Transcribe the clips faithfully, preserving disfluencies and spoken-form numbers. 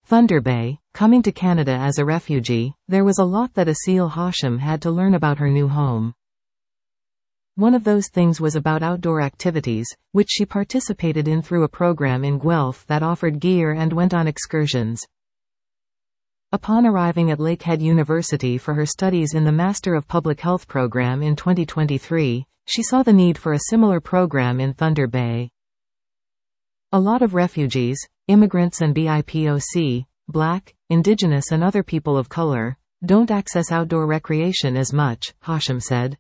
Thunder Bay, coming to Canada as a refugee, there was a lot that Asil Hashim had to learn about her new home. One of those things was about outdoor activities, which she participated in through a program in Guelph that offered gear and went on excursions. Upon arriving at Lakehead University for her studies in the Master of Public Health program in twenty twenty-three, she saw the need for a similar program in Thunder Bay. A lot of refugees, immigrants and B I P O C, Black, Indigenous and other people of color, don't access outdoor recreation as much, Hashim said.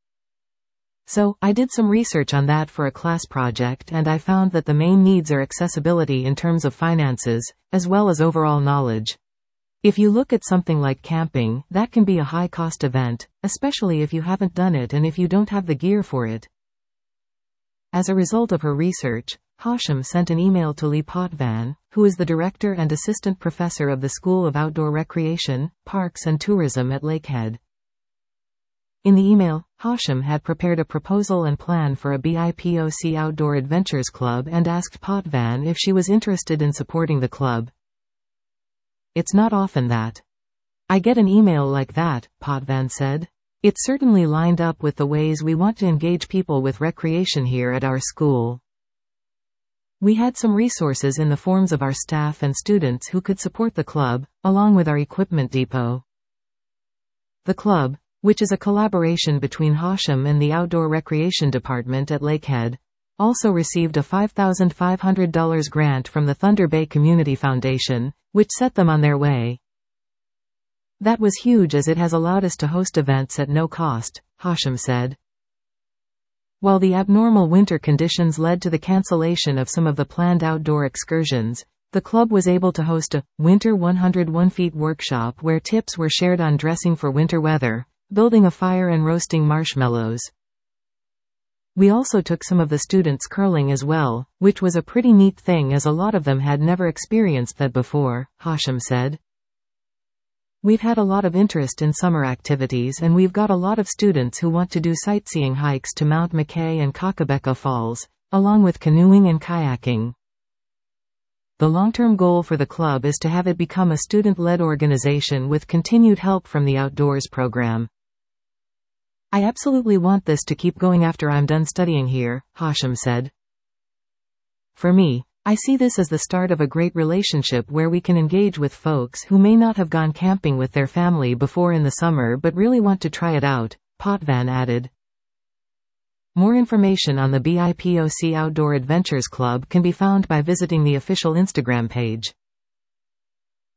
So, I did some research on that for a class project and I found that the main needs are accessibility in terms of finances, as well as overall knowledge. If you look at something like camping, that can be a high-cost event, especially if you haven't done it and if you don't have the gear for it. As a result of her research, Hashim sent an email to Lee Potvin, who is the director and assistant professor of the School of Outdoor Recreation, Parks and Tourism at Lakehead. In the email, Hashim had prepared a proposal and plan for a B I P O C Outdoor Adventures Club and asked Potvin if she was interested in supporting the club. It's not often that I get an email like that, Potvin said. It certainly lined up with the ways we want to engage people with recreation here at our school. We had some resources in the forms of our staff and students who could support the club, along with our equipment depot. The club, which is a collaboration between Hashim and the Outdoor Recreation Department at Lakehead, also received a five thousand five hundred dollars grant from the Thunder Bay Community Foundation, which set them on their way. That was huge as it has allowed us to host events at no cost, Hashim said. While the abnormal winter conditions led to the cancellation of some of the planned outdoor excursions, the club was able to host a Winter one hundred one Feet workshop where tips were shared on dressing for winter weather, building a fire and roasting marshmallows. We also took some of the students curling as well, which was a pretty neat thing as a lot of them had never experienced that before, Hashim said. We've had a lot of interest in summer activities and we've got a lot of students who want to do sightseeing hikes to Mount McKay and Kakabeka Falls, along with canoeing and kayaking. The long-term goal for the club is to have it become a student-led organization with continued help from the Outdoors program. I absolutely want this to keep going after I'm done studying here, Hashim said. For me, I see this as the start of a great relationship where we can engage with folks who may not have gone camping with their family before in the summer but really want to try it out, Potvin added. More information on the B I P O C Outdoor Adventures Club can be found by visiting the official Instagram page.